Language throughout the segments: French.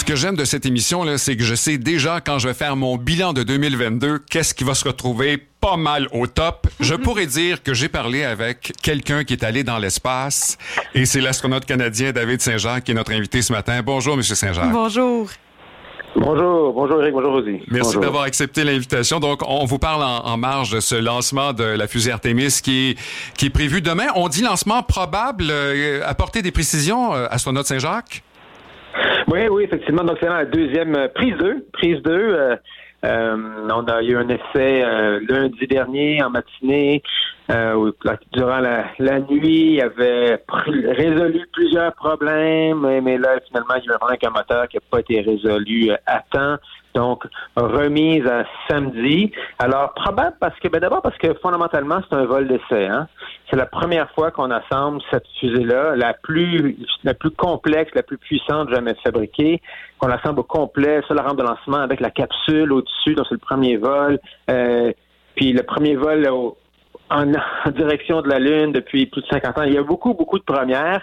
Ce que j'aime de cette émission, là, c'est que je sais déjà quand je vais faire mon bilan de 2022, qu'est-ce qui va se retrouver pas mal au top. Je pourrais dire que j'ai parlé avec quelqu'un qui est allé dans l'espace et c'est l'astronaute canadien David Saint-Jacques qui est notre invité ce matin. Bonjour, M. Saint-Jacques. Bonjour. Bonjour Eric, bonjour Rosie. Merci d'avoir accepté l'invitation. Donc, on vous parle en marge de ce lancement de la fusée Artemis qui est prévu demain. On dit lancement probable. Apportez des précisions, astronaute Saint-Jacques. Oui, effectivement. Donc, c'est la deuxième prise 2. On a eu un essai lundi dernier en matinée où, durant la nuit, il avait résolu plusieurs problèmes, mais là, finalement, il y a eu un problème avec un moteur qui n'a pas été résolu à temps. Donc, remise à samedi. Alors, probable parce que fondamentalement, c'est un vol d'essai. Hein? C'est la première fois qu'on assemble cette fusée-là, la plus complexe, la plus puissante jamais fabriquée, qu'on assemble au complet sur la rampe de lancement avec la capsule au-dessus. Donc, c'est le premier vol. Puis le premier vol en direction de la Lune depuis plus de 50 ans. Il y a beaucoup de premières.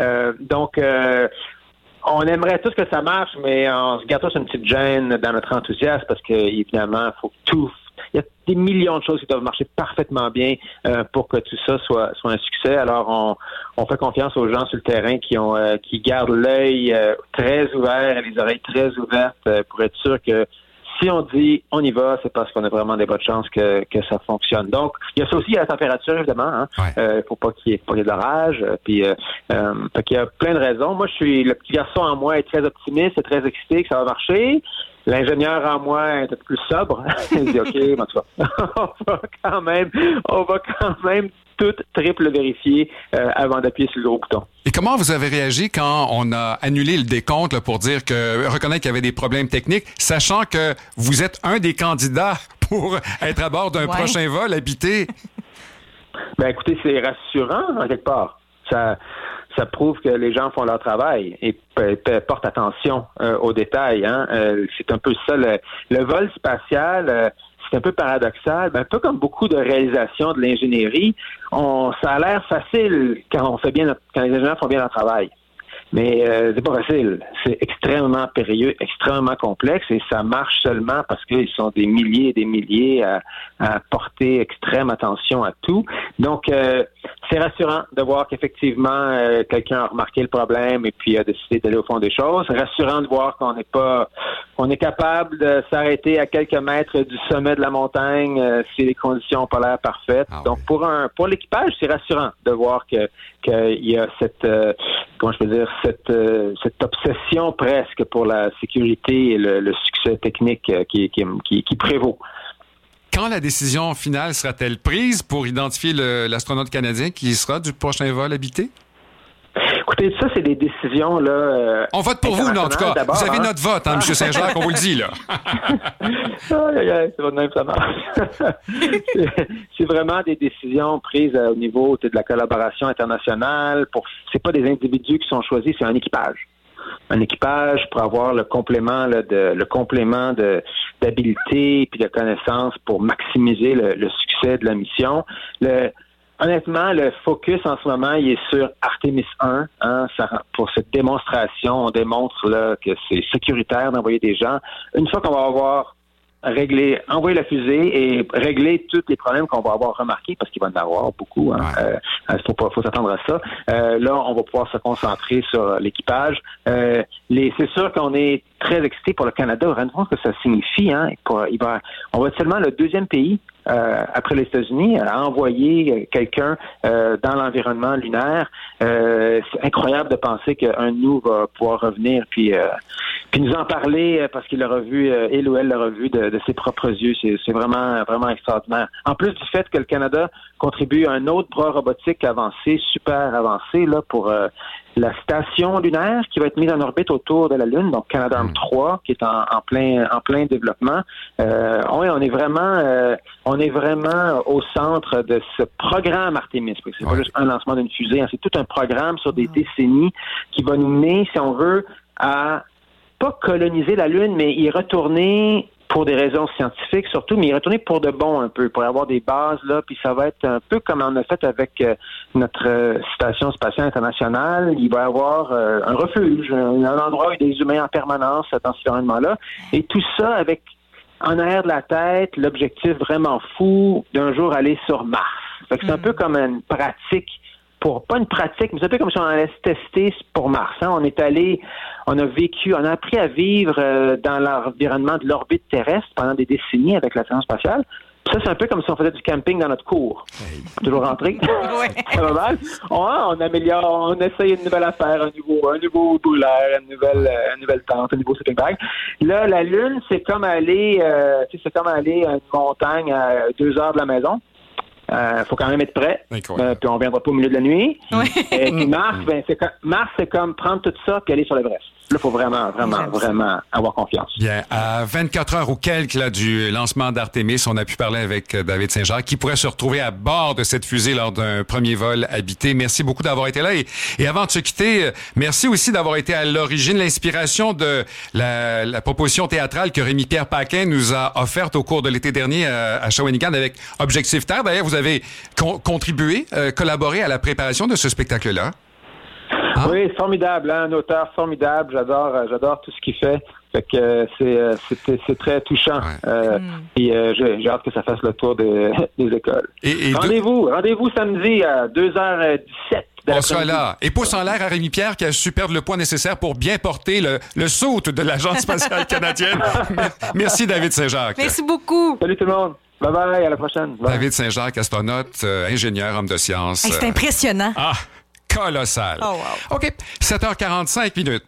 On aimerait tous que ça marche, mais on se garde tous une petite gêne dans notre enthousiasme parce que, évidemment, il y a des millions de choses qui doivent marcher parfaitement bien pour que tout ça soit un succès. Alors, on fait confiance aux gens sur le terrain qui gardent l'œil très ouvert et les oreilles très ouvertes pour être sûr que si on dit on y va, c'est parce qu'on a vraiment des bonnes chances que ça fonctionne. Donc, il y a ça aussi à la température, évidemment. Hein. Ouais. Faut pas qu'il y ait de l'orage. Puis, fait qu'il y a plein de raisons. Moi, le petit garçon en moi est très optimiste, est très excité que ça va marcher. L'ingénieur en moi est un peu plus sobre. Il dit OK, en tout cas, on va quand même tout triple vérifier avant d'appuyer sur le gros bouton. Et comment vous avez réagi quand on a annulé le décompte là, pour reconnaître qu'il y avait des problèmes techniques, sachant que vous êtes un des candidats pour être à bord d'un prochain vol habité? Ben écoutez, c'est rassurant en quelque part. Ça prouve que les gens font leur travail et portent attention aux détails. Hein? C'est un peu ça. Le vol spatial, c'est un peu paradoxal. Un peu comme beaucoup de réalisations de l'ingénierie, ça a l'air facile quand les ingénieurs font bien leur travail. Mais c'est pas facile. C'est extrêmement périlleux, extrêmement complexe et ça marche seulement parce qu'ils sont des milliers et des milliers à porter extrême attention à tout. Donc, c'est rassurant de voir qu'effectivement, quelqu'un a remarqué le problème et puis a décidé d'aller au fond des choses. C'est rassurant de voir qu'on est capable de s'arrêter à quelques mètres du sommet de la montagne si les conditions polaires parfaites. Donc, pour l'équipage, c'est rassurant de voir qu'il y a cette obsession presque pour la sécurité et le succès technique qui prévaut. Quand la décision finale sera-t-elle prise pour identifier l'astronaute canadien qui sera du prochain vol habité? Écoutez, ça, c'est des décisions, là... on vote pour vous, en tout cas. Vous avez notre vote, hein, M. Saint-Jacques, on vous le dit, là. C'est votre même, ça marche. C'est vraiment des décisions prises au niveau de la collaboration internationale. C'est pas des individus qui sont choisis, c'est un équipage. Un équipage pour avoir le complément d'habilité puis de connaissances pour maximiser le succès de la mission. Honnêtement, le focus en ce moment, il est sur Artemis 1. Hein, pour cette démonstration, on démontre là que c'est sécuritaire d'envoyer des gens. Une fois qu'on va avoir envoyer la fusée et régler tous les problèmes qu'on va avoir remarqués, parce qu'il va y en avoir beaucoup. Hein. Faut s'attendre à ça. Là, on va pouvoir se concentrer sur l'équipage. C'est sûr qu'on est très excité pour le Canada. Rendez-vous compte que ça signifie. Hein, on va être seulement le deuxième pays après les États-Unis à envoyer quelqu'un dans l'environnement lunaire. C'est incroyable de penser qu'un de nous va pouvoir revenir puis nous en parler parce qu'il l'aura vu, il ou elle l'aura vu de ses propres yeux. C'est vraiment, vraiment extraordinaire. En plus du fait que le Canada contribue à un autre bras robotique avancé, super avancé, là, pour la station lunaire qui va être mise en orbite autour de la Lune, donc Canadarm3, qui est en plein développement. On est vraiment au centre de ce programme Artemis. C'est pas juste un lancement d'une fusée, hein, c'est tout un programme sur des décennies qui va nous mener, si on veut, à pas coloniser la Lune, mais y retourner pour des raisons scientifiques surtout, mais y retourner pour de bon un peu, pour avoir des bases là, puis ça va être un peu comme on a fait avec notre station spatiale internationale. Il va y avoir un refuge, un endroit où il y a des humains en permanence dans cet environnement-là, et tout ça avec en arrière de la tête l'objectif vraiment fou d'un jour aller sur Mars. Fait que c'est un peu comme une pratique. Pas une pratique, mais c'est un peu comme si on allait se tester pour Mars. Hein. On est allé, on a vécu, on a appris à vivre dans l'environnement de l'orbite terrestre pendant des décennies avec la station spatiale. Puis ça, c'est un peu comme si on faisait du camping dans notre cour. Toujours rentré. C'est pas mal. On améliore, on essaye une nouvelle affaire, un nouveau brûleur, une nouvelle tente, un nouveau sleeping bag. Là, la Lune, c'est comme aller à une montagne à 2 heures de la maison. Faut quand même être prêt. Puis on viendra pas au milieu de la nuit. Oui. Et puis Mars, c'est comme prendre tout ça et aller sur l'Everest. Là, il faut vraiment avoir confiance. Bien, à 24 heures ou quelques là, du lancement d'Artemis, on a pu parler avec David Saint-Jacques, qui pourrait se retrouver à bord de cette fusée lors d'un premier vol habité. Merci beaucoup d'avoir été là. Et avant de se quitter, merci aussi d'avoir été à l'origine, l'inspiration de la proposition théâtrale que Rémi-Pierre Paquin nous a offerte au cours de l'été dernier à Shawinigan avec Objectif Terre. D'ailleurs, vous avez contribué, collaboré à la préparation de ce spectacle-là. Ah. Oui, formidable, hein? Un auteur formidable. J'adore tout ce qu'il fait. Fait que c'est très touchant. Ouais. Et j'ai hâte que ça fasse le tour des écoles. Rendez-vous samedi à 2h17. On sera là. Et pouce en l'air à Rémi-Pierre qui a su perdre le poids nécessaire pour bien porter le saut de l'Agence spatiale canadienne. Merci David Saint-Jacques. Merci beaucoup. Salut tout le monde. Bye bye, à la prochaine. Bye. David Saint-Jacques, astronaute, ingénieur, homme de science. Hey, c'est impressionnant. Colossal. Oh, wow. OK, 7h45 minutes.